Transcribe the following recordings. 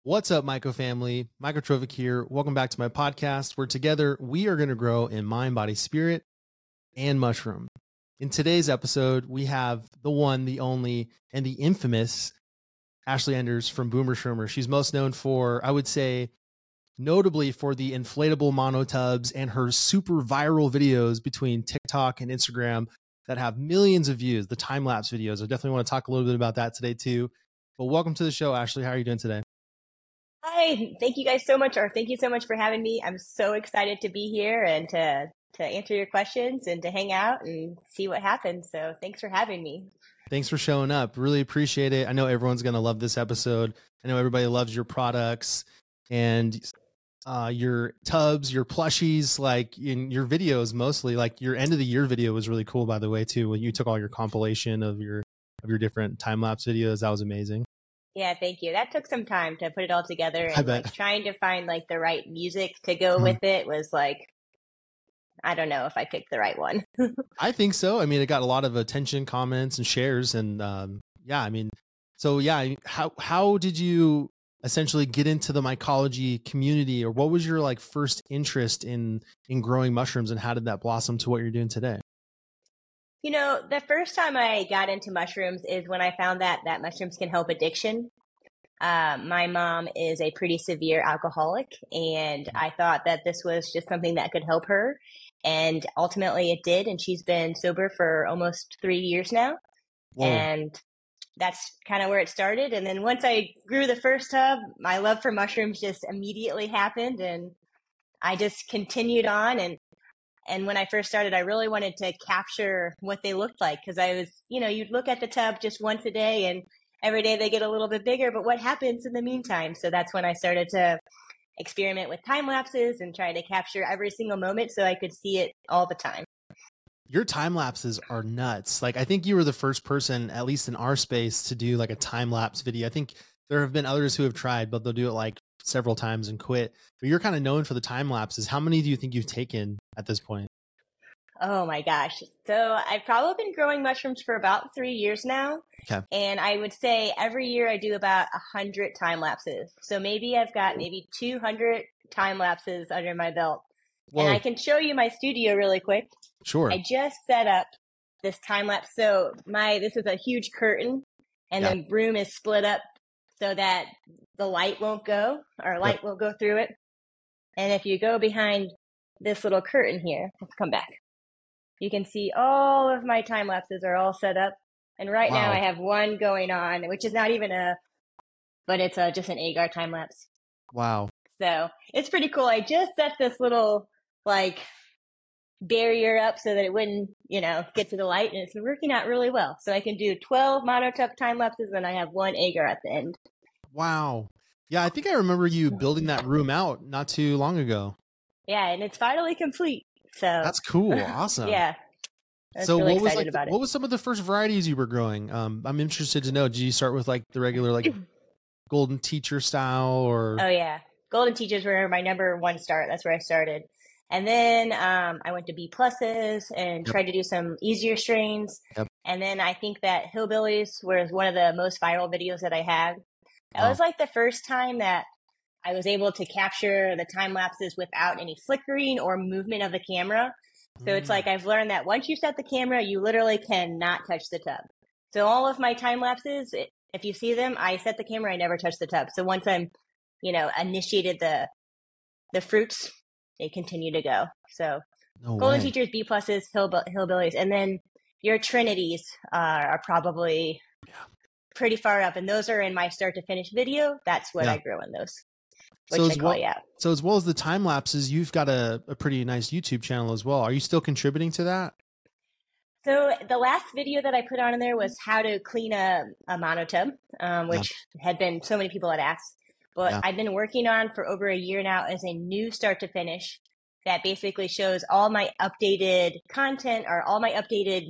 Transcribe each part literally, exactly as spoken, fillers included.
What's up, Myco family? Myco Trovic here. Welcome back to my podcast, where together we are going to grow in mind, body, spirit, and mushroom. In today's episode, we have the one, the only, and the infamous Ashley Enders from Boomer Shroomer. She's most known for, I would say, notably for the inflatable monotubs and her super viral videos between TikTok and Instagram that have millions of views, the time-lapse videos. I definitely want to talk a little bit about that today too. But welcome to the show, Ashley. How are you doing today? Hi, thank you guys so much, or thank you so much for having me. I'm so excited to be here and to to answer your questions and to hang out and see what happens. So thanks for having me. Thanks for showing up. Really appreciate it. I know everyone's going to love this episode. I know everybody loves your products and uh, your tubs, your plushies, like in your videos, mostly. Like your end of the year video was really cool, by the way, too. When you took all your compilation of your of your different time lapse videos, that was amazing. Yeah, thank you. That took some time to put it all together, I and bet. like trying to find like the right music to go Mhm. with it was like, I don't know if I picked the right one. I think so. I mean, it got a lot of attention, comments, and shares, and um, yeah, I mean, so yeah, how how did you essentially get into the mycology community, or what was your like first interest in in growing mushrooms, and how did that blossom to what you're doing today? You know, the first time I got into mushrooms is when I found that that mushrooms can help addiction. Uh, my mom is a pretty severe alcoholic, and I thought that this was just something that could help her. And ultimately it did. And she's been sober for almost three years now. Whoa. And that's kind of where it started. And then once I grew the first tub, my love for mushrooms just immediately happened. And I just continued on. And And when I first started, I really wanted to capture what they looked like, because I was, you know, you'd look at the tub just once a day, and every day they get a little bit bigger, but what happens in the meantime? So that's when I started to experiment with time lapses and try to capture every single moment so I could see it all the time. Your time lapses are nuts. Like, I think you were the first person, at least in our space, to do like a time lapse video. I think there have been others who have tried, but they'll do it like several times and quit. But you're kind of known for the time lapses. How many do you think you've taken at this point? Oh my gosh. So I've probably been growing mushrooms for about three years now. Okay. And I would say every year I do about a hundred time lapses. So maybe I've got maybe two hundred time lapses under my belt. Whoa. And I can show you my studio really quick. Sure. I just set up this time lapse. So my, this is a huge curtain, and Yeah. the room is split up so that the light won't go, or light Yep. will go through it. And if you go behind this little curtain here, let's come back. You can see all of my time lapses are all set up. And right now Wow. I have one going on, which is not even a, but it's a, just an agar time lapse. Wow. So it's pretty cool. I just set this little like barrier up so that it wouldn't, you know, get to the light, and it's working out really well. So I can do twelve monotub time lapses, and I have one agar at the end. Wow. Yeah, I think I remember you building that room out not too long ago. Yeah, and it's finally complete. So That's cool. Awesome. yeah. I was So really what was excited like about it. what was some of the first varieties you were growing? Um, I'm interested to know. Did you start with like the regular like golden teacher style, or Oh yeah. Golden Teachers were my number one start. That's where I started. And then um, I went to B pluses and Yep. tried to do some easier strains. Yep. And then I think that Hillbillies was one of the most viral videos that I had. That Wow. was like the first time that I was able to capture the time lapses without any flickering or movement of the camera. So it's Mm. like I've learned that once you set the camera, you literally cannot touch the tub. So all of my time lapses, it- if you see them, I set the camera, I never touch the tub. So once I'm, you know, initiated the the fruits, they continue to go. So No Golden way. Teachers, B pluses, Hillb- Hillbillies, and then your Trinities uh, are probably pretty far up, and those are in my start to finish video. That's what Yeah. I grew in those, which So I as call well, yeah. so as well as the time lapses, you've got a, a pretty nice YouTube channel as well. Are you still contributing to that? So the last video that I put on in there was how to clean a, a monotub, um, which had been so many people had asked. But Yeah. I've been working on for over a year now as a new start to finish that basically shows all my updated content or all my updated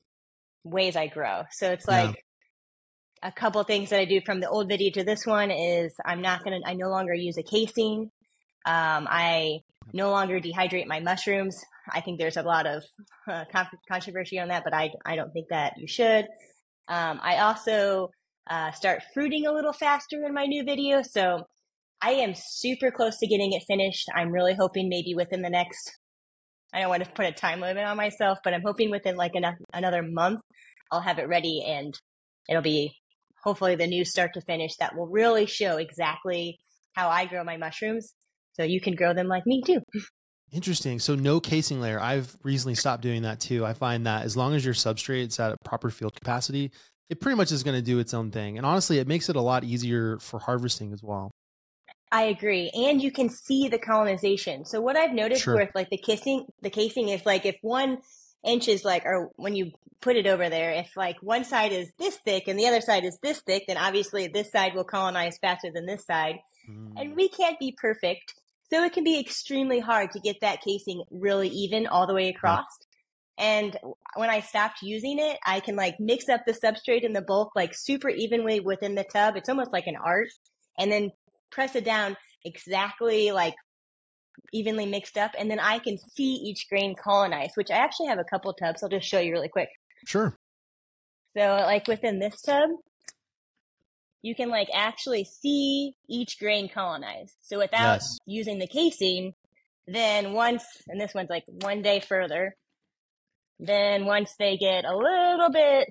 ways I grow. So it's Yeah. like a couple things that I do from the old video to this one is I'm not going to, I no longer use a casing. Um, I no longer dehydrate my mushrooms. I think there's a lot of uh, con- controversy on that, but I, I don't think that you should. Um, I also uh, start fruiting a little faster in my new video. So I am super close to getting it finished. I'm really hoping maybe within the next, I don't want to put a time limit on myself, but I'm hoping within like an, another month, I'll have it ready and it'll be hopefully the new start to finish that will really show exactly how I grow my mushrooms. So you can grow them like me too. Interesting. So no casing layer. I've recently stopped doing that too. I find that as long as your substrate's at a proper field capacity, it pretty much is going to do its own thing. And honestly, it makes it a lot easier for harvesting as well. I agree. And you can see the colonization. So what I've noticed Sure. with like the casing, the casing is like if one inch is like, or when you put it over there, if like one side is this thick and the other side is this thick, then obviously this side will colonize faster than this side. Mm. And we can't be perfect. So it can be extremely hard to get that casing really even all the way across. Yeah. And when I stopped using it, I can like mix up the substrate and the bulk like super evenly within the tub. It's almost like an art. And then press it down exactly like evenly mixed up. And then I can see each grain colonize, which I actually have a couple tubs. I'll just show you really quick. Sure. So like within this tub, you can like actually see each grain colonize. So without yes. using the casing, then once, and this one's like one day further, then once they get a little bit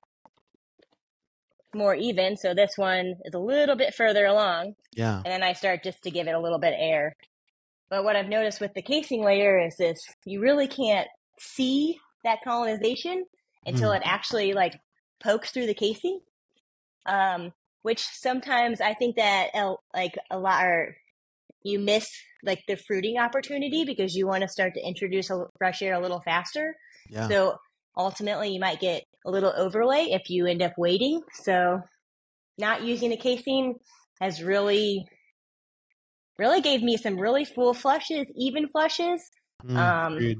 more even, so this one is a little bit further along, yeah, and then I start just to give it a little bit of air. But what I've noticed with the casing layer is this, you really can't see that colonization until mm. it actually like pokes through the casing. Um, which sometimes I think that like a lot, or you miss like the fruiting opportunity because you want to start to introduce a fresh air a little faster. Yeah. So ultimately you might get a little overlay if you end up waiting. So not using a casing has really, really gave me some really full flushes, even flushes. Mm, um, agreed.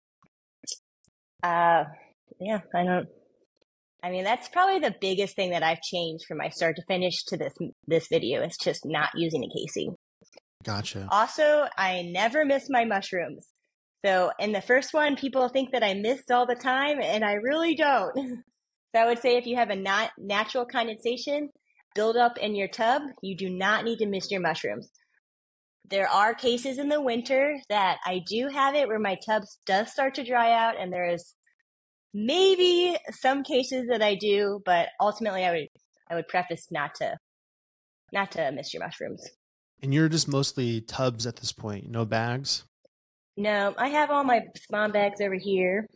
uh, yeah, I don't, I mean, that's probably the biggest thing that I've changed from my start to finish to this this video is just not using a casing. Gotcha. Also, I never miss my mushrooms. So in the first one, people think that I missed all the time, and I really don't. So I would say if you have a not natural condensation buildup in your tub, you do not need to miss your mushrooms. There are cases in the winter that I do have it where my tub does start to dry out, and there is maybe some cases that I do, but ultimately I would I would preface not to not to miss your mushrooms. And you're just mostly tubs at this point, no bags? No, I have all my spawn bags over here,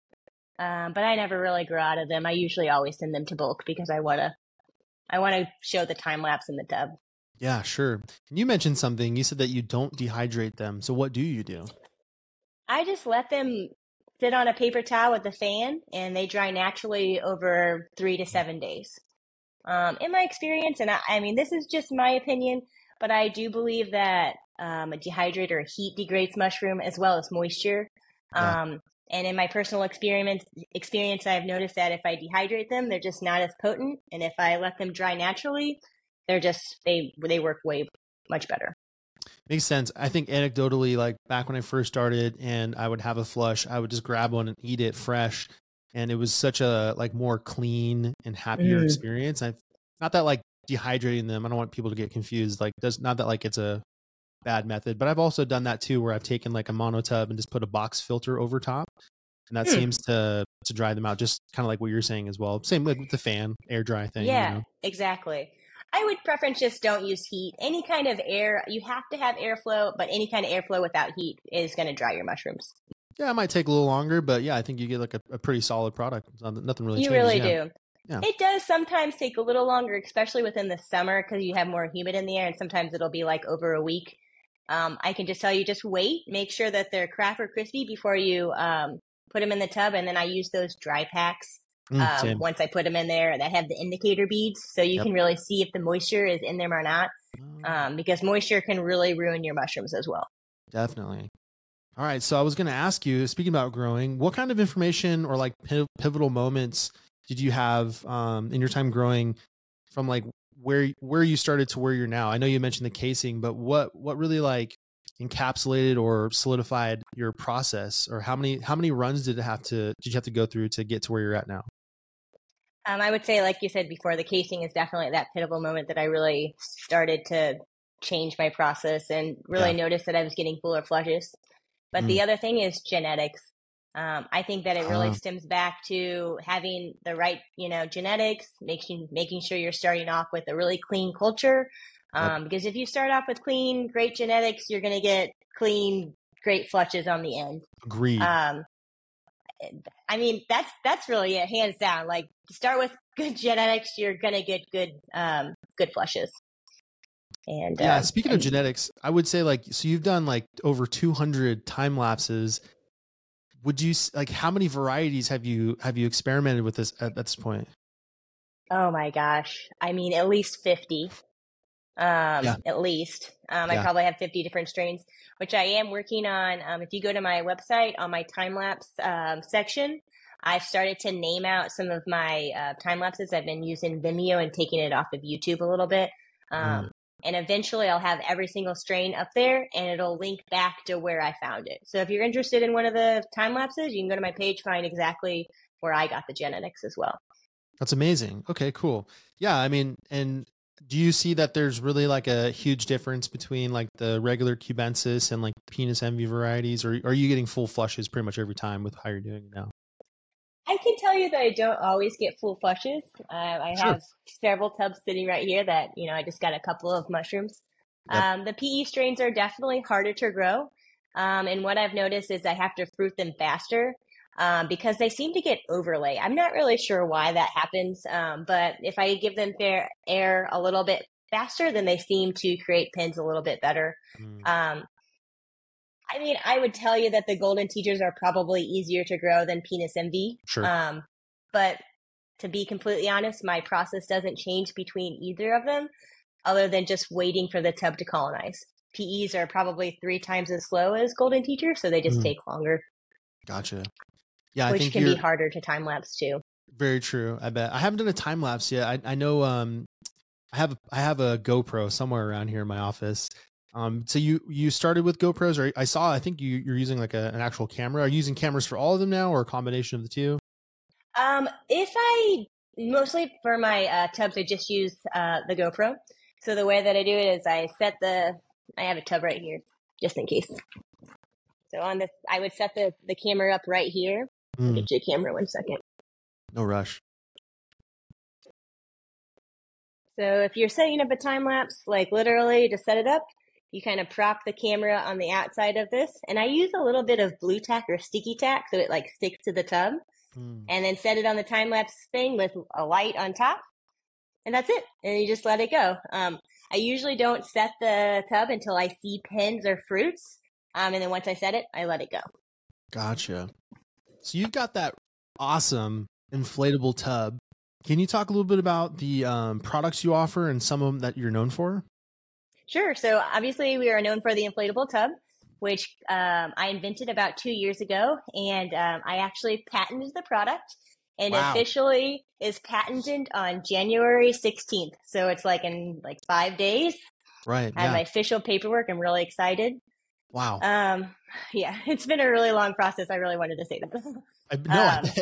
um, but I never really grow out of them. I usually always send them to bulk because I wanna I want to show the time lapse in the tub. Yeah, sure. And you mentioned something. You said that you don't dehydrate them. So what do you do? I just let them sit on a paper towel with a fan, and they dry naturally over three to seven days. Um, in my experience, and I, I mean, this is just my opinion, but I do believe that um, a dehydrator or heat degrades mushroom as well as moisture. Yeah. Um, and in my personal experience, experience, I've noticed that if I dehydrate them, they're just not as potent. And if I let them dry naturally, they're just, they, they work way much better. Makes sense. I think anecdotally, like back when I first started and I would have a flush, I would just grab one and eat it fresh. And it was such a like more clean and happier mm. experience. I not that like dehydrating them. I don't want people to get confused. Like does not that like it's a bad method, but I've also done that too, where I've taken like a mono tub and just put a box filter over top. And that mm. seems to, to dry them out. Just kind of like what you're saying as well. Same like with the fan, air dry thing. Yeah, you know? Exactly. I would preference just don't use heat. Any kind of air, you have to have airflow, but any kind of airflow without heat is going to dry your mushrooms. Yeah, it might take a little longer, but yeah, I think you get like a, a pretty solid product. Nothing really you changes. really yeah. do. Yeah. It does sometimes take a little longer, especially within the summer because you have more humid in the air, and sometimes it'll be like over a week. Um, I can just tell you, just wait. Make sure that they're craft or crispy before you um, put them in the tub, and then I use those dry packs. Mm, um, once I put them in there that have the indicator beads, so you yep. can really see if the moisture is in them or not, um, because moisture can really ruin your mushrooms as well. Definitely. All right. So I was going to ask you, speaking about growing, what kind of information or like pivotal moments did you have um, in your time growing from like where, where you started to where you're now? I know you mentioned the casing, but what, what really like encapsulated or solidified your process, or how many, how many runs did it have to, did you have to go through to get to where you're at now? Um, I would say, like you said before, the casing is definitely that pivotal moment that I really started to change my process and really Yeah. notice that I was getting fuller flushes. But Mm. the other thing is genetics. Um, I think that it really Uh, stems back to having the right, you know, genetics, making making sure you're starting off with a really clean culture. yep. Um, because if you start off with clean, great genetics, you're going to get clean, great flushes on the end. Agreed. Um, I mean, that's that's really it, hands down. Like, start with good genetics, you're going to get good um, good flushes. And Yeah. uh, Speaking and of genetics, I would say like, so you've done like over two hundred time lapses. Would you s- like, how many varieties have you, have you experimented with this at, at this point? oh my gosh, I mean, at least fifty. Yeah. Um, at least. Um, I Yeah. probably have fifty different strains, which I am working on. Um, if you go to my website on my time lapse um, section, I've started to name out some of my uh, time lapses. I've been using Vimeo and taking it off of YouTube a little bit. Um, Mm. and eventually I'll have every single strain up there and it'll link back to where I found it. So if you're interested in one of the time lapses, you can go to my page, find exactly where I got the genetics as well. That's amazing. Okay, cool. Yeah. I mean, and do you see that there's really like a huge difference between like the regular cubensis and like penis envy varieties, or are you getting full flushes pretty much every time with how you're doing it now? I can tell you that I don't always get full flushes. Uh, I Sure. have several tubs sitting right here that, you know, I just got a couple of mushrooms. Yep. Um, the P E strains are definitely harder to grow. Um, and what I've noticed is I have to fruit them faster um, because they seem to get overlay. I'm not really sure why that happens, um, but if I give them fair air a little bit faster, then they seem to create pins a little bit better. Mm. Um, I mean, I would tell you that the golden teachers are probably easier to grow than penis envy. Sure. Um, but to be completely honest, my process doesn't change between either of them other than just waiting for the tub to colonize. P Es are probably three times as slow as golden teachers, so they just Mm. take longer, Gotcha. Yeah, I which think can be you're harder to time lapse too. very true. I bet. I haven't done a time lapse yet. I, I know um I have I have a GoPro somewhere around here in my office. Um, so you you started with GoPros, or I saw I think you you're using like a, an actual camera. Are you using cameras for all of them now, or a combination of the two? Um, if I mostly for my uh, tubs, I just use uh, the GoPro. So the way that I do it is I set the I have a tub right here just in case. So on this, I would set the the camera up right here. I'll Mm, get you a camera one second. no rush. So if you're setting up a time lapse, like literally to set it up, you kind of prop the camera on the outside of this. And I use a little bit of blue tack or sticky tack so it like sticks to the tub. Mm. And then set it on the time lapse thing with a light on top. And that's it. And you just let it go. Um, I usually don't set the tub until I see pins or fruits. Um, and then once I set it, I let it go. Gotcha. So you've got that awesome inflatable tub. Can you talk a little bit about the um, products you offer and some of them that you're known for? Sure. So obviously we are known for the inflatable tub, which um, I invented about two years ago. And um, I actually patented the product and Wow. officially is patented on January sixteenth. So it's like in like five days. Right. I have Yeah. my official paperwork. I'm really excited. Wow. Um, yeah, it's been a really long process. I really wanted to say that. I, no,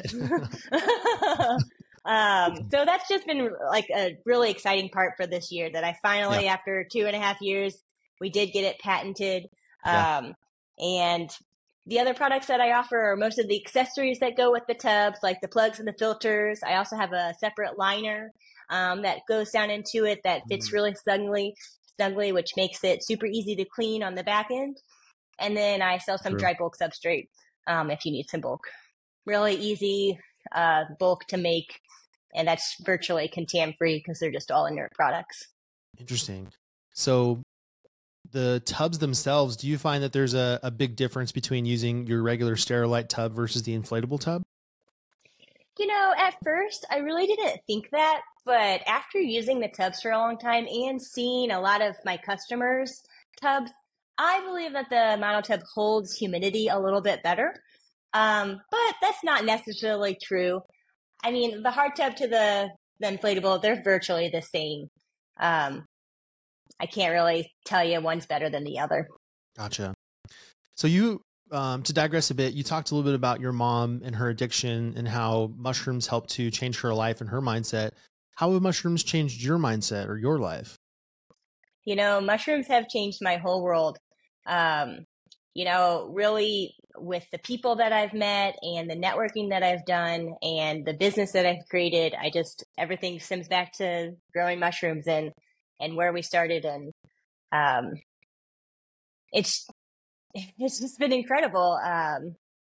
I Um, bet. um, so that's just been like a really exciting part for this year that I finally, Yeah. after two and a half years, we did get it patented. Yeah. Um, and the other products that I offer are most of the accessories that go with the tubs, like the plugs and the filters. I also have a separate liner um, that goes down into it that fits Mm. really snugly, snugly, which makes it super easy to clean on the back end. And then I sell some True. dry bulk substrate um, if you need some bulk. Really easy uh, bulk to make, and that's virtually contam free because they're just all inert products. Interesting. So the tubs themselves, do you find that there's a, a big difference between using your regular Sterilite tub versus the inflatable tub? You know, at first, I really didn't think that, but after using the tubs for a long time and seeing a lot of my customers' tubs, I believe that the mono tub holds humidity a little bit better. Um, but that's not necessarily true. I mean, the hard tub to the, the inflatable, they're virtually the same. Um, I can't really tell you one's better than the other. Gotcha. So you, um, to digress a bit, you talked a little bit about your mom and her addiction and how mushrooms helped to change her life and her mindset. How have mushrooms changed your mindset or your life? You know, mushrooms have changed my whole world. Um, you know, really with the people that I've met and the networking that I've done and the business that I've created, I just, everything stems back to growing mushrooms and, and where we started. And, um, it's, it's just been incredible. Um,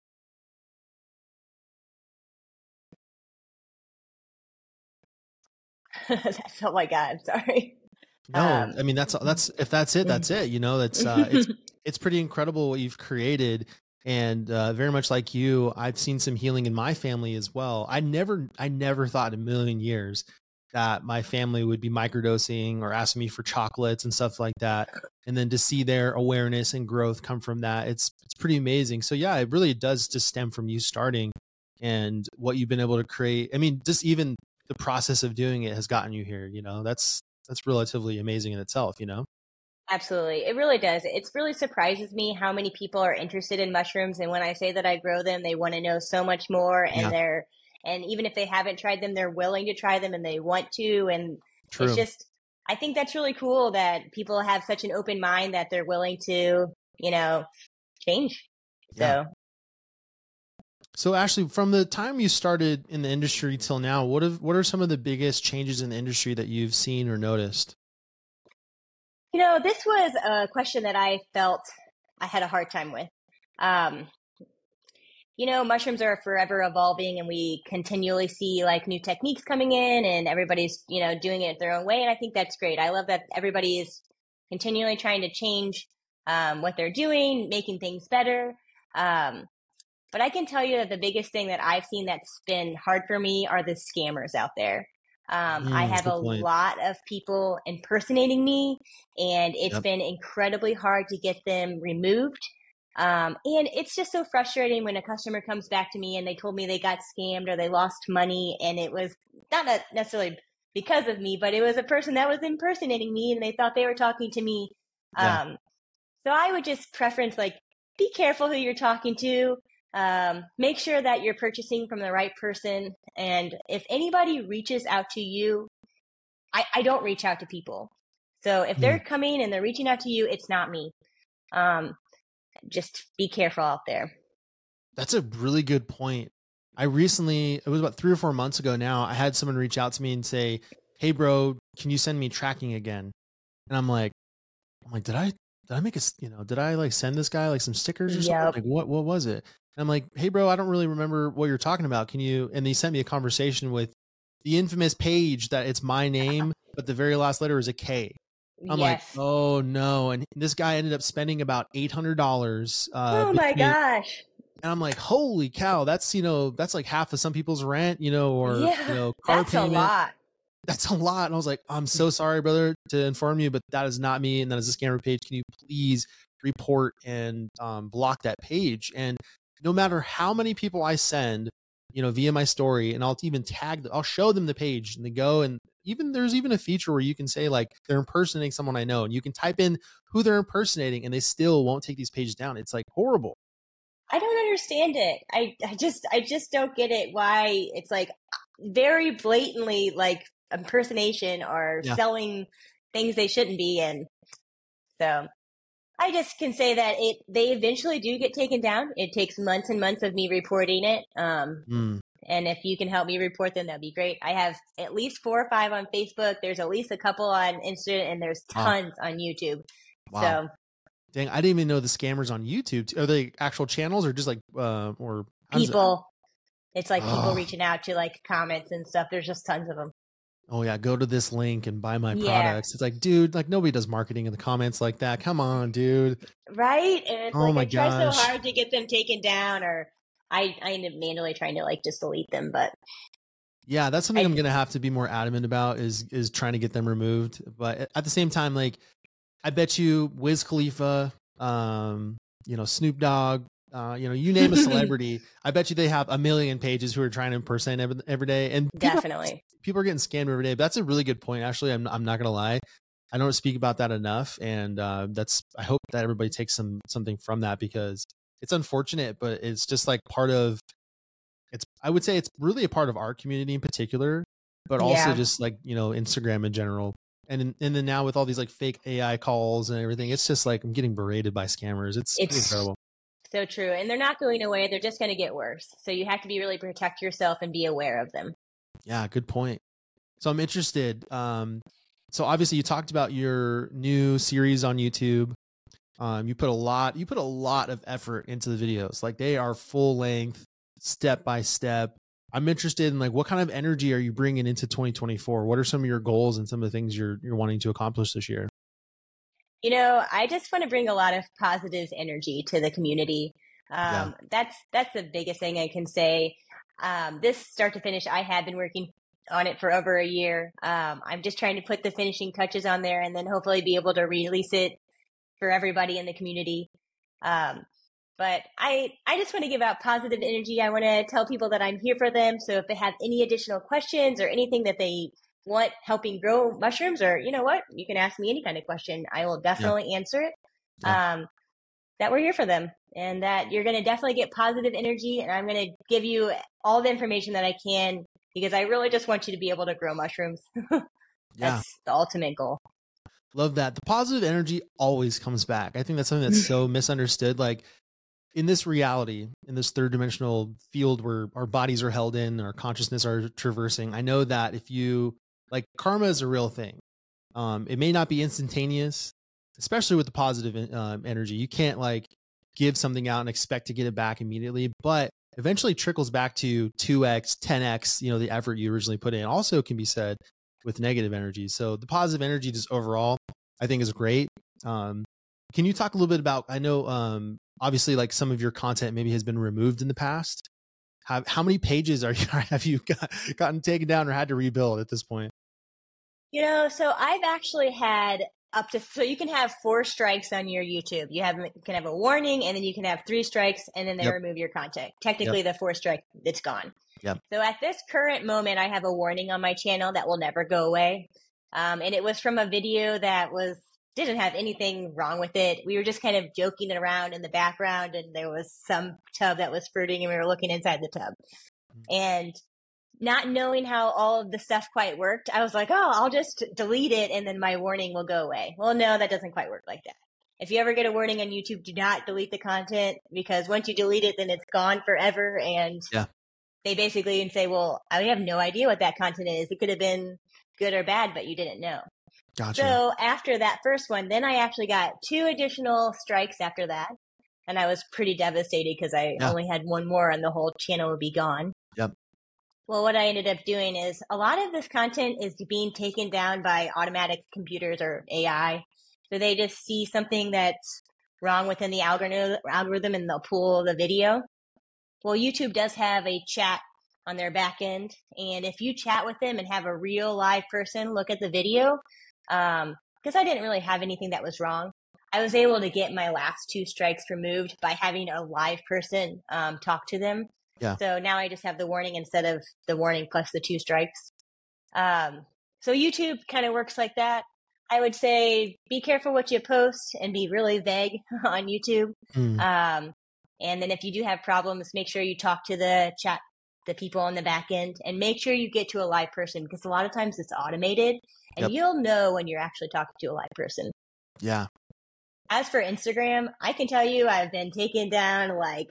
that's all I got. I'm sorry. No, Um, I mean, that's, that's, if that's it, that's it, you know, that's, uh, it's, it's pretty incredible what you've created. And, uh, very much like you, I've seen some healing in my family as well. I never, I never thought in a million years that my family would be microdosing or asking me for chocolates and stuff like that. And then to see their awareness and growth come from that, it's, it's pretty amazing. So yeah, it really does just stem from you starting and what you've been able to create. I mean, just even the process of doing it has gotten you here, you know, that's, that's relatively amazing in itself, you know? Absolutely. It really does. It's really surprises me how many people are interested in mushrooms. And when I say that I grow them, they want to know so much more. And Yeah, they're, and even if they haven't tried them, they're willing to try them and they want to. And it's true. just, I think that's really cool that people have such an open mind that they're willing to, you know, change. Yeah. So, So Ashley, from the time you started in the industry till now, what have, what are some of the biggest changes in the industry that you've seen or noticed? you know, this was a question that I felt I had a hard time with. Um, you know, mushrooms are forever evolving and we continually see like new techniques coming in and everybody's, you know, doing it their own way. And I think that's great. I love that everybody is continually trying to change um, what they're doing, making things better. Um, but I can tell you that the biggest thing that I've seen that's been hard for me are the scammers out there. Um, I Mm, have good a point. lot of people impersonating me, and it's Yep. been incredibly hard to get them removed. Um, and it's just so frustrating when a customer comes back to me and they told me they got scammed or they lost money, and it was not necessarily because of me, but it was a person that was impersonating me and they thought they were talking to me. Yeah. Um, so I would just preference like be careful who you're talking to. Um, make sure that you're purchasing from the right person. And if anybody reaches out to you, I, I don't reach out to people. So if Mm. they're coming and they're reaching out to you, it's not me. Um, just be careful out there. That's a really good point. I recently, it was about three or four months ago now, I had someone reach out to me and say, "Hey bro, can you send me tracking again?" And I'm like, I'm like, did I, did I make a, s- you know, did I like send this guy like some stickers or something? Yep. Like what, what was it? And I'm like, "Hey bro, I don't really remember what you're talking about. Can you," and he sent me a conversation with the infamous page that it's my name, but the very last letter is a K. I'm like, Yes. oh no. And this guy ended up spending about eight hundred dollars uh, Oh my between, gosh. and I'm like, holy cow, that's, you know, that's like half of some people's rent, you know, or, you Yeah, know, car that's a payment. lot. That's a lot. And I was like, I'm so sorry, brother, to inform you, but that is not me. And that is a scammer page. Can you please report and um, block that page? And no matter how many people I send, you know, via my story, and I'll even tag them, I'll show them the page and they go, and even there's even a feature where you can say like they're impersonating someone I know, and you can type in who they're impersonating and they still won't take these pages down. It's like horrible. I don't understand it. I, I just I just don't get it why it's like very blatantly like impersonation or Yeah. selling things they shouldn't be. And so I just can say that it they eventually do get taken down. It takes months and months of me reporting it. Um, Mm, and if you can help me report them, that'd be great. I have at least four or five on Facebook. There's at least a couple on Instagram, and there's wow. tons on YouTube. Wow. So Dang, I didn't even know the scammers on YouTube. Are they actual channels or just like, uh, or how does it? people, it's like people Oh, reaching out to like comments and stuff. There's just tons of them. oh yeah, go to this link and buy my Yeah. products. It's like, dude, like nobody does marketing in the comments like that. Come on, dude. Right? And it's Oh like my I try so gosh. hard to get them taken down, or I, I end up manually trying to like just delete them. But Yeah, that's something I, I'm gonna have to be more adamant about is is trying to get them removed. But at the same time, like I bet you Wiz Khalifa, um, you know, Snoop Dogg, uh, you know, you name a celebrity, I bet you they have a million pages who are trying to impersonate every, every day. And people definitely. people are getting scammed every day. But that's a really good point. Actually, I'm I'm not gonna lie. I don't speak about that enough. And uh, that's I hope that everybody takes some something from that because it's unfortunate, but it's just like part of it's I would say it's really a part of our community in particular, but also Yeah. just like, you know, Instagram in general. And then, and then now with all these like fake A I calls and everything, it's just like I'm getting berated by scammers. It's, it's incredible. So true. And they're not going away. They're just going to get worse. So you have to be really protect yourself and be aware of them. Yeah, good point. So I'm interested. Um, so obviously you talked about your new series on YouTube. Um, you put a lot, you put a lot of effort into the videos. Like they are full length, step by step. I'm interested in like, what kind of energy are you bringing into twenty twenty-four? What are some of your goals and some of the things you're, you're wanting to accomplish this year? You know, I just want to bring a lot of positive energy to the community. Um, yeah. That's, that's the biggest thing I can say. Um, this start to finish, I have been working on it for over a year. Um, I'm just trying to put the finishing touches on there and then hopefully be able to release it for everybody in the community. Um, But I, I just want to give out positive energy. I want to tell people that I'm here for them. So if they have any additional questions or anything that they want helping grow mushrooms, or you know what, you can ask me any kind of question. I will definitely yeah. answer it. Yeah. Um, that we're here for them and that you're going to definitely get positive energy. And I'm going to give you all the information that I can because I really just want you to be able to grow mushrooms. That's yeah. the ultimate goal. Love that. The positive energy always comes back. I think that's something that's so misunderstood. Like, in this reality, in this third dimensional field where our bodies are held in, our consciousness are traversing, I know that if you like karma is a real thing. Um, it may not be instantaneous, especially with the positive uh, energy. You can't like give something out and expect to get it back immediately, but eventually trickles back to two X, ten X, you know, the effort you originally put in. Also can be said with negative energy. So the positive energy just overall, I think is great. Um, can you talk a little bit about, I know, um, obviously like some of your content maybe has been removed in the past. How, how many pages are you, have you got, gotten taken down or had to rebuild at this point? You know, so I've actually had up to, so you can have four strikes on your YouTube. You have, you can have a warning and then you can have three strikes and then they yep. remove your content. Technically yep. the fourth strike, it's gone. Yep. So at this current moment, I have a warning on my channel that will never go away. Um, and it was from a video that was, didn't have anything wrong with it. We were just kind of joking around in the background and there was some tub that was fruiting and we were looking inside the tub. And not knowing how all of the stuff quite worked, I was like, oh, I'll just delete it and then my warning will go away. Well, no, that doesn't quite work like that. If you ever get a warning on YouTube, do not delete the content because once you delete it, then it's gone forever. And yeah. they basically can say, well, I have no idea what that content is. It could have been good or bad, but you didn't know. Gotcha. So after that first one, then I actually got two additional strikes after that. And I was pretty devastated because I yeah. only had one more and the whole channel would be gone. Yep. Well, what I ended up doing is a lot of this content is being taken down by automatic computers or A I. So they just see something that's wrong within the algorithm and they'll pull the video. Well, YouTube does have a chat on their back end. And if you chat with them and have a real live person look at the video, um, because I didn't really have anything that was wrong, I was able to get my last two strikes removed by having a live person um, talk to them. Yeah. So now I just have the warning instead of the warning plus the two strikes. Um, so YouTube kind of works like that. I would say be careful what you post and be really vague on YouTube. Mm. Um, and then if you do have problems, make sure you talk to the chat, the people on the back end, and make sure you get to a live person because a lot of times it's automated and yep. you'll know when you're actually talking to a live person. Yeah. As for Instagram, I can tell you I've been taken down like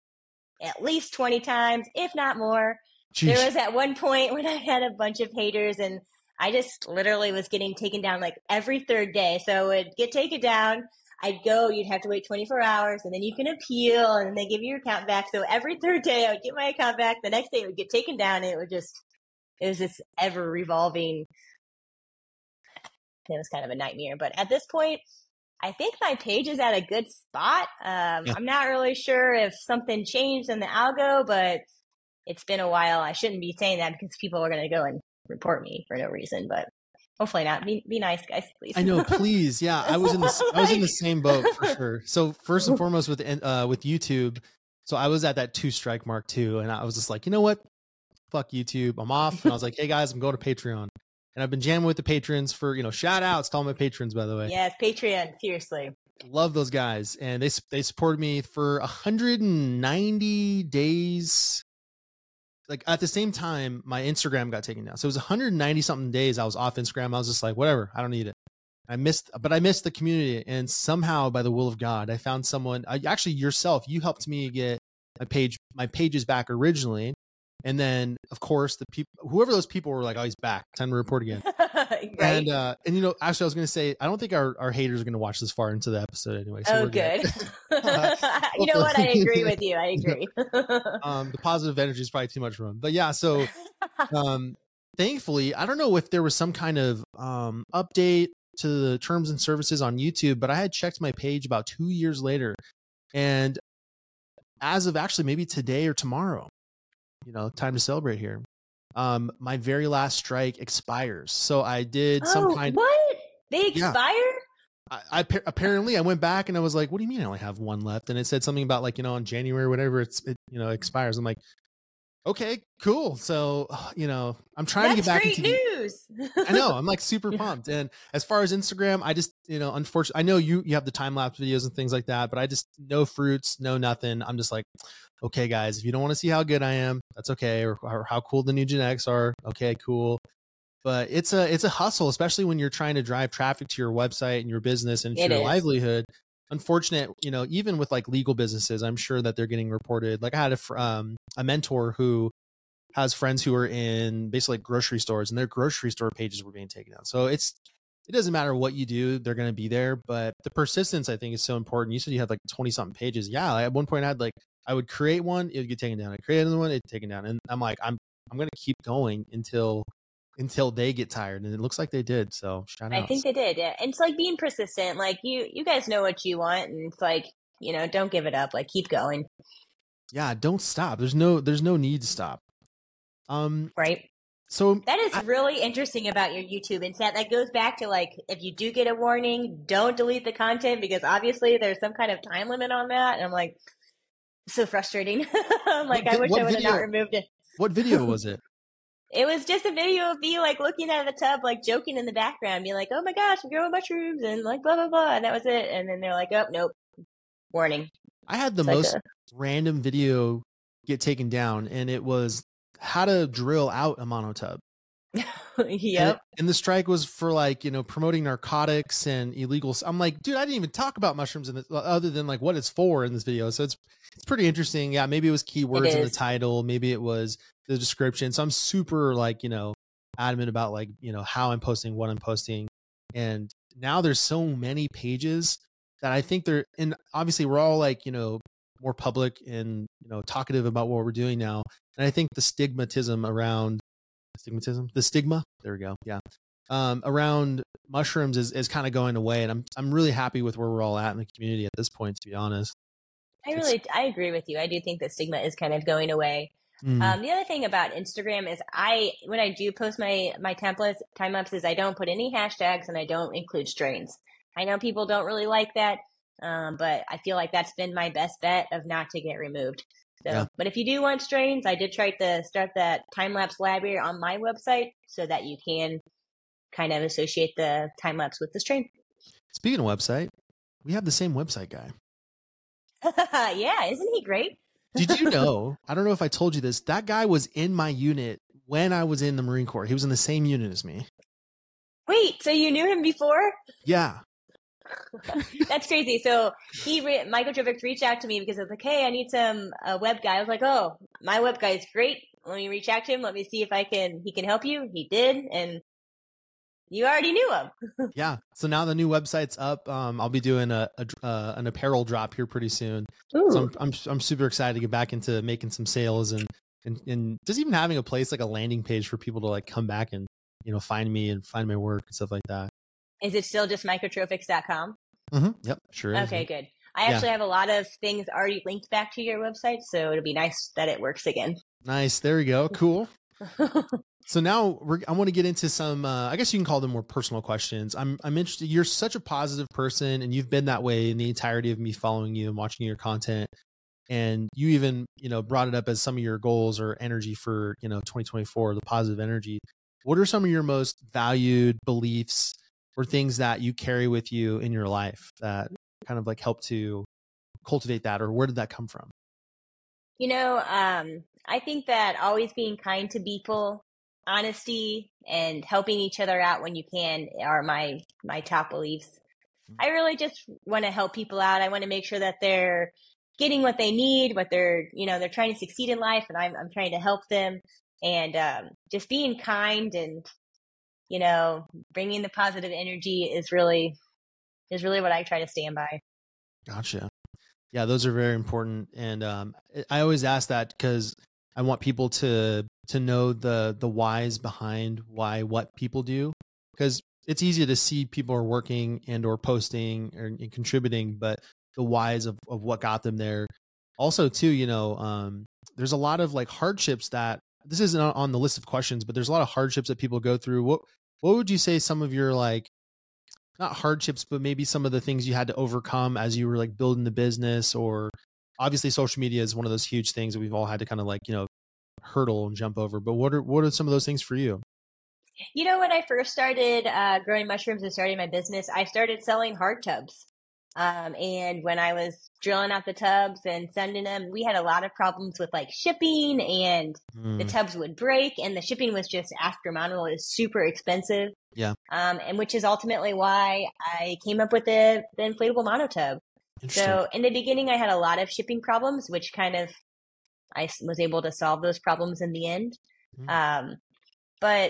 at least twenty times, if not more. Jeez. There was at one point when I had a bunch of haters and I just literally was getting taken down like every third day. So it would get taken down. I'd go, you'd have to wait twenty-four hours and then you can appeal and then they give you your account back. So every third day I would get my account back. The next day it would get taken down and it would just, it was this ever revolving. It was kind of a nightmare. But at this point, I think my page is at a good spot. Um, yeah. I'm not really sure if something changed in the algo, but it's been a while. I shouldn't be saying that because people are going to go and report me for no reason, but hopefully not. Be, be nice, guys, please. I know, please. Yeah, I was in the I was in the same boat for sure. So first and foremost with uh, with YouTube, so I was at that two strike mark too, and I was just like, you know what, fuck YouTube, I'm off. And I was like, hey guys, I'm going to Patreon, and I've been jamming with the patrons for you know shout outs to all my patrons, by the way. Yes, Patreon, seriously. Love those guys, and they they supported me for one hundred ninety days. like at the same time, my Instagram got taken down. So it was one hundred ninety something days I was off Instagram. I was just like, whatever, I don't need it. I missed, but I missed the community. And somehow by the will of God, I found someone, I, actually yourself, you helped me get my page, my pages back originally. And then of course the people, whoever those people were like, oh, he's back, time to report again. Right. And, uh, and you know, actually I was going to say, I don't think our, our haters are going to watch this far into the episode anyway. So oh, good. You know what? I agree with you. I agree. um, the positive energy is probably too much for them, but yeah. So, um, thankfully, I don't know if there was some kind of, um, update to the terms and services on YouTube, but I had checked my page about two years later. And as of actually maybe today or tomorrow, you know, time to celebrate here. Um, my very last strike expires. So I did oh, some kind what? They expire? Yeah. I, I apparently I went back and I was like, what do you mean I only have one left? And it said something about like, you know, on January, or whatever it's, it, you know, expires. I'm like, okay, cool. So, you know, I'm trying That's to get back great into news. I know. I'm like super pumped. And as far as Instagram, I just, you know, unfortunately, I know you, you have the time lapse videos and things like that, but I just no fruits, no nothing. I'm just like, okay, guys, if you don't want to see how good I am, that's okay. Or, or how cool the new genetics are. Okay, cool. But it's a, it's a hustle, especially when you're trying to drive traffic to your website and your business and to It your is. livelihood. Unfortunate, you know, even with like legal businesses, I'm sure that they're getting reported. Like I had a, fr- um, a mentor who has friends who are in basically like grocery stores, and their grocery store pages were being taken down. So it's, it doesn't matter what you do, they're going to be there, but the persistence I think is so important. You said you had like twenty something pages. Yeah. At one point I had like, I would create one, it would get taken down. I create another one, it'd taken down. And I'm like, I'm, I'm going to keep going until, until they get tired. And it looks like they did. So shout out. I think they did. Yeah. And it's like being persistent. Like you, you guys know what you want, and it's like, you know, don't give it up. Like keep going. Yeah. Don't stop. There's no, there's no need to stop. Um, right. So that is I, really interesting about your YouTube. And that, that goes back to like, if you do get a warning, don't delete the content, because obviously there's some kind of time limit on that. And I'm like, so frustrating. I'm like, what, I wish I would have not removed it. What video was it? It was just a video of me like looking at the tub, like joking in the background, being like, oh my gosh, I'm growing mushrooms and like blah, blah, blah. And that was it. And then they're like, oh, nope. Warning. I had the It's most like a- random video get taken down, and it was how to drill out a monotub. Yep. And, and the strike was for like, you know, promoting narcotics and illegal. I'm like, dude, I didn't even talk about mushrooms in this, other than like what it's for in this video. So it's, it's pretty interesting. Yeah. Maybe it was keywords in the title. Maybe it was the description. So I'm super like, you know, adamant about like, you know, how I'm posting, what I'm posting. And now there's so many pages that I think they're, and obviously we're all like, you know, more public and, you know, talkative about what we're doing now. And I think the stigmatism around stigmatism, the stigma, there we go. Yeah. Um, around mushrooms is, is kind of going away. And I'm, I'm really happy with where we're all at in the community at this point, to be honest. I really, it's, I agree with you. I do think that stigma is kind of going away. Mm. Um, the other thing about Instagram is I, when I do post my, my templates, time lapses, I don't put any hashtags and I don't include strains. I know people don't really like that. Um, but I feel like that's been my best bet of not to get removed. So, yeah. But if you do want strains, I did try to start that time-lapse library on my website so that you can kind of associate the time-lapse with the strain. Speaking of website, we have the same website guy. Yeah, isn't he great? Did you know, I don't know if I told you this, that guy was in my unit when I was in the Marine Corps. He was in the same unit as me. Wait, so you knew him before? Yeah. That's crazy. So he, re- Michael Jovic reached out to me because I was like, hey, I need some uh, web guy. I was like, oh, my web guy is great. Let me reach out to him. Let me see if I can, he can help you. He did. And you already knew him. Yeah. So now the new website's up. Um, I'll be doing a, a uh, an apparel drop here pretty soon. Ooh. So I'm, I'm, I'm super excited to get back into making some sales and, and, and just even having a place like a landing page for people to like come back and, you know, find me and find my work and stuff like that. Is it still just microtrophics dot com? Mm-hmm. Yep, sure is. Okay, good. I actually yeah. have a lot of things already linked back to your website, so it'll be nice that it works again. Nice. There we go. Cool. So now we're, I want to get into some, uh, I guess you can call them more personal questions. I'm, I'm interested. You're such a positive person, and you've been that way in the entirety of me following you and watching your content. And you even, you know, brought it up as some of your goals or energy for, you know, twenty twenty-four, the positive energy. What are some of your most valued beliefs or things that you carry with you in your life that kind of like help to cultivate that, or where did that come from? You know, um, I think that always being kind to people, honesty, and helping each other out when you can are my my top beliefs. I really just want to help people out. I want to make sure that they're getting what they need, what they're, you know, they're trying to succeed in life, and I'm I'm trying to help them. And um, just being kind and, you know, bringing the positive energy is really is really what I try to stand by. Gotcha. Yeah, those are very important. And um, I always ask that because I want people to to know the the whys behind why what people do. Because it's easy to see people are working and or posting or and contributing, but the whys of, of what got them there. Also, too, you know, um, there's a lot of like hardships that this isn't on on the list of questions, but there's a lot of hardships that people go through. What what would you say some of your like not hardships, but maybe some of the things you had to overcome as you were like building the business? Or obviously social media is one of those huge things that we've all had to kind of like, you know, hurdle and jump over. But what are, what are some of those things for you? You know, when I first started uh, growing mushrooms and starting my business, I started selling hard tubs. Um, and when I was drilling out the tubs and sending them, we had a lot of problems with like shipping, and the Mm, tubs would break, and the shipping was just astronomical. It was super expensive. yeah. Um, and which is ultimately why I came up with the, the inflatable monotub. Interesting. So in the beginning, I had a lot of shipping problems, which kind of I s- was able to solve those problems in the end. Mhm. Um, but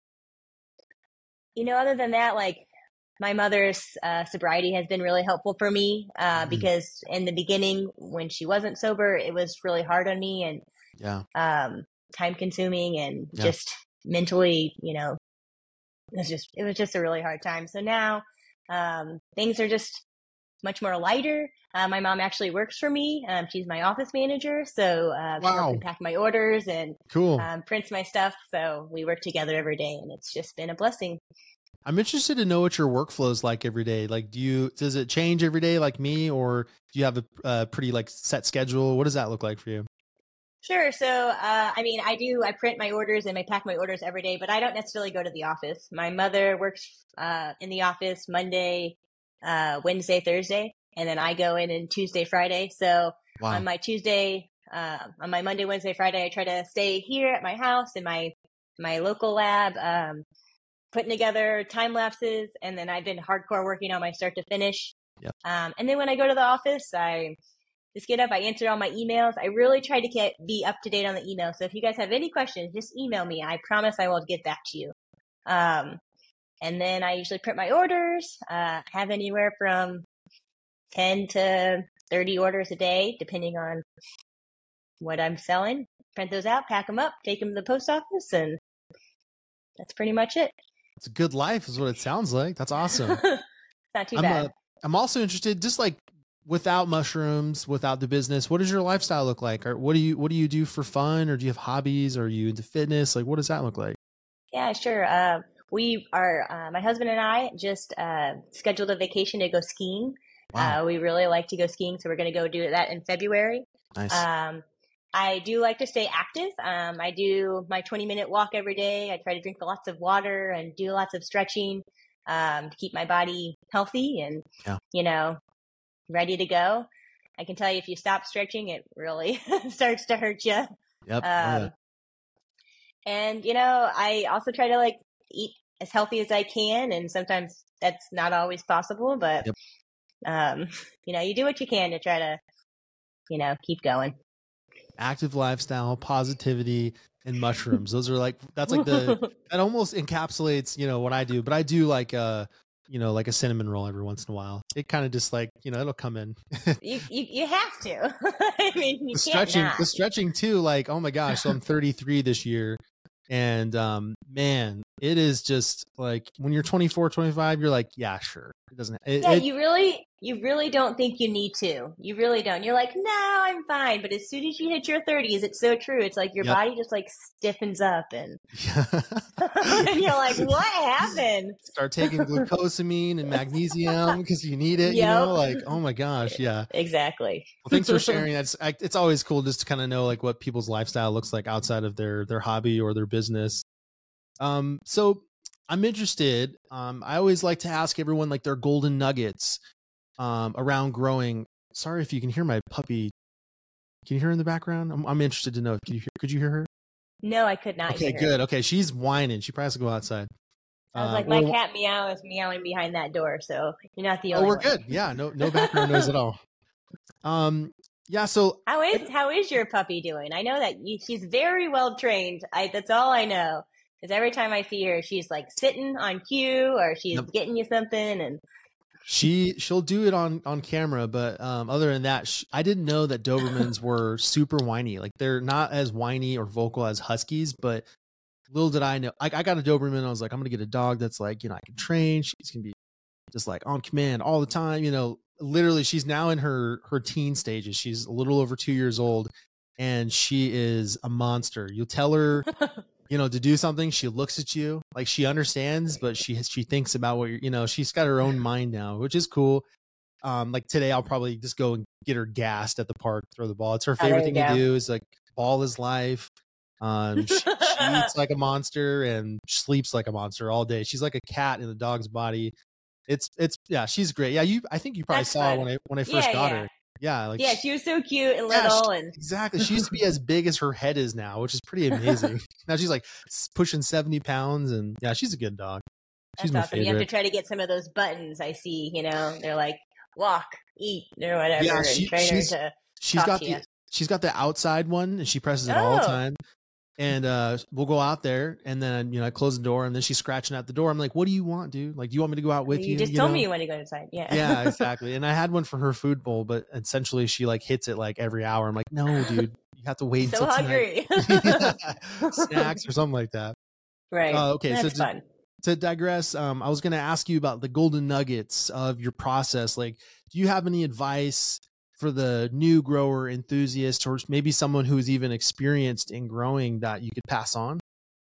you know, other than that, like my mother's uh, sobriety has been really helpful for me uh, Mhm. because in the beginning, when she wasn't sober, it was really hard on me and Yeah. um, time consuming and Yeah. just mentally, you know, it was just it was just a really hard time. So now um, things are just much more lighter. Uh, my mom actually works for me. Um, she's my office manager, so uh, she helps me Wow. pack my orders and Cool. um, prints my stuff. So we work together every day, and it's just been a blessing. I'm interested to know what your workflow is like every day. Like, do you, does it change every day like me, or do you have a, a pretty like set schedule? What does that look like for you? Sure. So, uh, I mean, I do, I print my orders and I pack my orders every day, but I don't necessarily go to the office. My mother works, uh, in the office Monday, uh, Wednesday, Thursday, and then I go in on Tuesday, Friday. So on Wow. my Tuesday, uh, on my Monday, Wednesday, Friday, I try to stay here at my house in my, my local lab, um, putting together time lapses. And then I've been hardcore working on my start to finish. Yep. Um, and then when I go to the office, I, just get up. I answer all my emails. I really try to get be up to date on the email. So if you guys have any questions, just email me. I promise I will get back to you. Um, and then I usually print my orders. Uh, have anywhere from ten to thirty orders a day, depending on what I'm selling. Print those out, pack them up, take them to the post office, and that's pretty much it. It's a good life is what it sounds like. That's awesome. Not too I'm uh, bad. I'm also interested, just like without mushrooms, without the business, what does your lifestyle look like? Or what do you what do you do for fun? Or do you have hobbies? Are you into fitness? Like, what does that look like? Yeah, sure. Uh, we are, uh, my husband and I just uh, scheduled a vacation to go skiing. Wow, Uh, we really like to go skiing, so we're going to go do that in February. nice. Um, I do like to stay active. Um, I do my twenty minute walk every day. I try to drink lots of water and do lots of stretching um, to keep my body healthy and, Yeah. you know, ready to go. I can tell you if you stop stretching, it really starts to hurt you. Yep. Oh yeah. Um, and, you know, I also try to like eat as healthy as I can. And sometimes that's not always possible, but, Yep. um, you know, you do what you can to try to, you know, keep going. Active lifestyle, positivity, and mushrooms. Those are like that's like the that almost encapsulates, you know, what I do. But I do like uh, you know, like a cinnamon roll every once in a while. It kind of just like, you know, it'll come in. you, you, you have to. I mean, you The can't stretching, not. the stretching too, like, oh my gosh. So I'm thirty-three this year. And um, man, it is just like when you're twenty-four, twenty-five, you're like, yeah, sure. It doesn't it, Yeah, it you really, you really don't think you need to. You really don't. You're like, no, I'm fine. But as soon as you hit your thirties, it's so true. It's like your yep. body just like stiffens up, and Yeah. and you're like, what happened? Start taking glucosamine and magnesium because you need it, you Yep, know, like, oh my gosh. Yeah. exactly. Well, thanks for sharing. That's I, it's always cool just to kind of know like what people's lifestyle looks like outside of their their hobby or their business. Um, so I'm interested. Um, I always like to ask everyone like their golden nuggets um around growing. Sorry if you can hear my puppy Can you hear her in the background? I'm, I'm interested to know. Could you hear, could you hear her? No, I could not Okay, hear her. good. Okay, she's whining. She probably has to go outside. Sounds Uh, like my well, cat Meow is meowing behind that door, so you're not the oh, only we're one. good. Yeah, no, no background noise at all. Um, yeah. So How is how is your puppy doing? I know that you, she's very well trained. I that's all I know. Because every time I see her, she's like sitting on cue, or she's Yep. getting you something, and she she'll do it on on camera. But um, other than that, sh I didn't know that Dobermans were super whiny. Like they're not as whiny or vocal as Huskies, but little did I know. Like I got a Doberman. I was like, I'm gonna get a dog that's like, you know, I can train. She's gonna be just like on command all the time. You know, literally, she's now in her her teen stages. She's a little over two years old, and she is a monster. You'll tell her, you know, to do something, she looks at you like she understands, but she she thinks about what you're, you know, she's got her own mind now, which is cool. Um, like today, I'll probably just go and get her gassed at the park, throw the ball. It's her Oh, there favorite you thing to go. do. Is like ball is life. Um, she, she eats like a monster and sleeps like a monster all day. She's like a cat in a dog's body. It's it's yeah, she's great. Yeah, you I think you probably That's saw fun. when I when I first Yeah, got yeah. her. Yeah, like Yeah, she- she was so cute and yeah, little, she- and exactly. She used to be as big as her head is now, which is pretty amazing. Now she's like s- pushing seventy pounds, and yeah, she's a good dog. She's that's my awesome. You have to favorite. try to get some of those buttons. I see. You know, they're like walk, eat, or whatever, Yeah, and she- train her she's- to She's talk got to the you. she's got the outside one, and she presses it all the Oh. time. And uh, we'll go out there, and then you know I close the door, and then she's scratching at the door. I'm like, "What do you want, dude? Like, do you want me to go out with you?" You just told know? me you want to go inside. Yeah. Yeah, exactly. And I had one for her food bowl, but essentially she like hits it like every hour. I'm like, no, dude, you have to wait So until tonight. hungry. Snacks or something like that. Right. Uh, okay, so That's to, fun. to digress, um, I was going to ask you about the golden nuggets of your process. Like, do you have any advice for the new grower enthusiast, or maybe someone who's even experienced in growing, that you could pass on?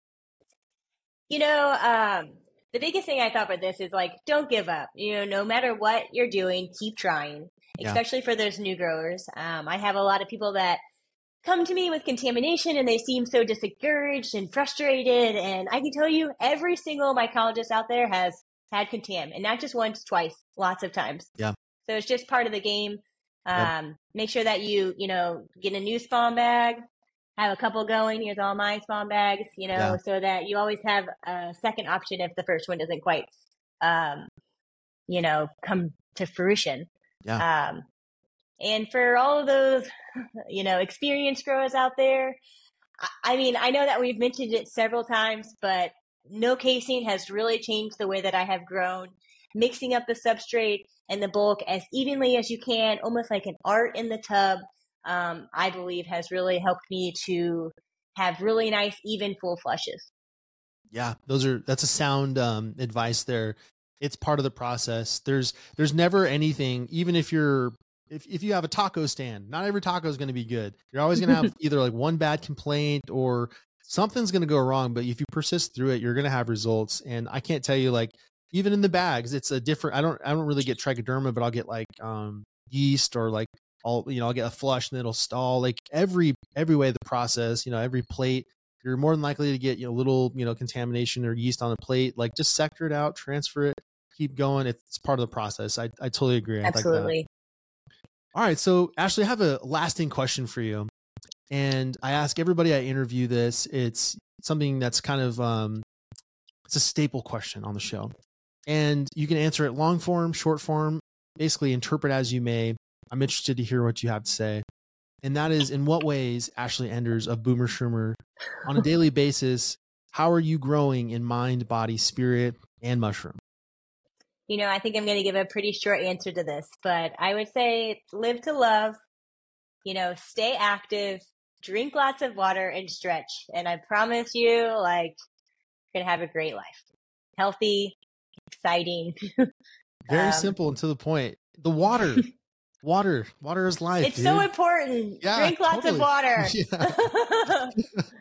You know, um, the biggest thing I thought for this is like, don't give up. You know, no matter what you're doing, keep trying, Yeah. especially for those new growers. Um, I have a lot of people that come to me with contamination and they seem so discouraged and frustrated. And I can tell you, every single mycologist out there has had contam, and not just once, twice, lots of times. Yeah. So it's just part of the game. Yep. Um, make sure that you, you know, get a new spawn bag, have a couple going. Here's all my spawn bags, you know, Yeah. so that you always have a second option if the first one doesn't quite, um, you know, come to fruition. Yeah. Um, and for all of those, you know, experienced growers out there, I, I mean, I know that we've mentioned it several times, but no casing has really changed the way that I have grown. Mixing up the substrate and the bulk as evenly as you can, almost like an art in the tub, um, I believe has really helped me to have really nice, even full flushes. Yeah, those are that's a sound um, advice there. It's part of the process. There's there's never anything, even if you're if if you have a taco stand, not every taco is going to be good. You're always going to have either like one bad complaint or something's going to go wrong. But if you persist through it, you're going to have results. And I can't tell you, like, even in the bags, it's a different. I don't I don't really get trichoderma, but I'll get like um, yeast, or like I'll you know I'll get a flush and it'll stall. Like every every way of the process, you know, every plate, you're more than likely to get, you know, little, you know, contamination or yeast on a plate. Like just sector it out, transfer it, keep going. It's part of the process. I, I totally agree. I Absolutely. Like that. All right. So Ashley, I have a lasting question for you. And I ask everybody I interview this. It's something that's kind of, um, it's a staple question on the show. And you can answer it long form, short form, basically interpret as you may. I'm interested to hear what you have to say. And that is, in what ways, Ashley Enders of Boomer Shroomer, on a daily basis, how are you growing in mind, body, spirit, and mushroom? You know, I think I'm going to give a pretty short answer to this, but I would say live to love, you know, stay active, drink lots of water, and stretch. And I promise you, like, you're going to have a great life. Healthy, exciting. Very Um, simple and to the point. The water. Water. Water is life. It's dude. so important. Yeah, Drink lots totally. of water. Yeah.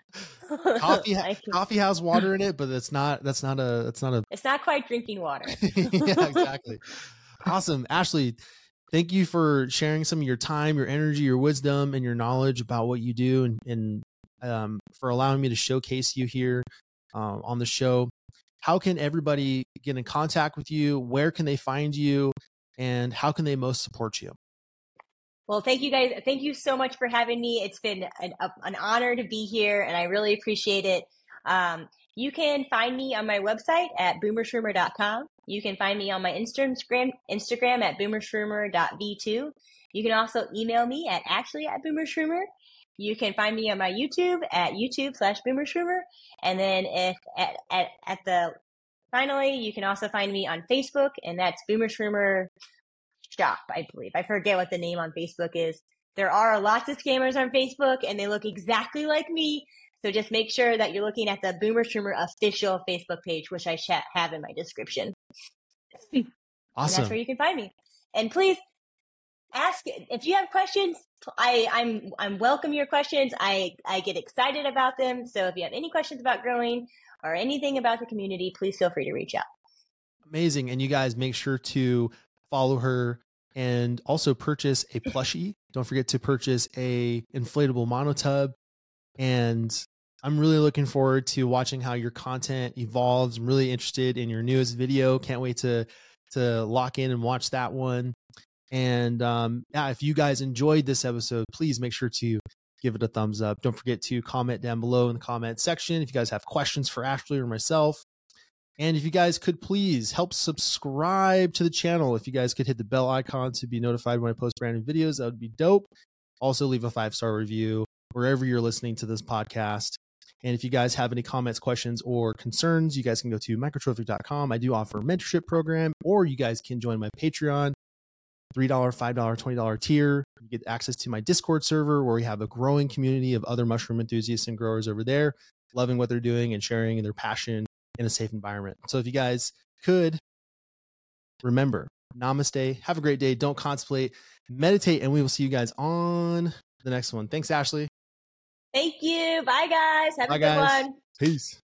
Coffee ha- I can- coffee has water in it, but it's not that's not a that's not a It's not quite drinking water. yeah, exactly. Awesome. Ashley, thank you for sharing some of your time, your energy, your wisdom, and your knowledge about what you do, and, and um, for allowing me to showcase you here um, on the show. How can everybody get in contact with you? Where can they find you? And how can they most support you? Well, thank you guys. Thank you so much for having me. It's been an, a, an honor to be here, and I really appreciate it. Um, you can find me on my website at boomer shroomer dot com. You can find me on my Instagram, Instagram at boomer shroomer dot v two. You can also email me at ashley at boomer shroomer. You can find me on my YouTube at YouTube slash boomer shroomer. And then if at, at, at the, finally, you can also find me on Facebook, and that's Boomer Shroomer Shop, I believe. I forget what the name on Facebook is. There are lots of scammers on Facebook, and they look exactly like me. So just make sure that you're looking at the Boomer Shroomer official Facebook page, which I sh- have in my description. Awesome. And that's where you can find me. And please ask if you have questions. I, I'm I'm welcome your questions. I, I get excited about them. So if you have any questions about growing or anything about the community, please feel free to reach out. Amazing. And you guys make sure to follow her and also purchase a plushie. Don't forget to purchase a inflatable monotub. And I'm really looking forward to watching how your content evolves. I'm really interested in your newest video. Can't wait to, to lock in and watch that one. And um, yeah, if you guys enjoyed this episode, please make sure to give it a thumbs up. Don't forget to comment down below in the comment section if you guys have questions for Ashley or myself. And if you guys could please help subscribe to the channel. If you guys could hit the bell icon to be notified when I post brand new videos, that would be dope. Also leave a five-star review wherever you're listening to this podcast. And if you guys have any comments, questions, or concerns, you guys can go to microtrophic dot com. I do offer a mentorship program, or you guys can join my Patreon, three dollars, five dollars, twenty dollars tier. You get access to my Discord server where we have a growing community of other mushroom enthusiasts and growers over there, loving what they're doing and sharing their passion in a safe environment. So if you guys could remember, namaste, have a great day, don't contemplate, meditate, and we will see you guys on the next one. Thanks, Ashley. Thank you. Bye, guys. Have Bye, a good guys. one. Peace.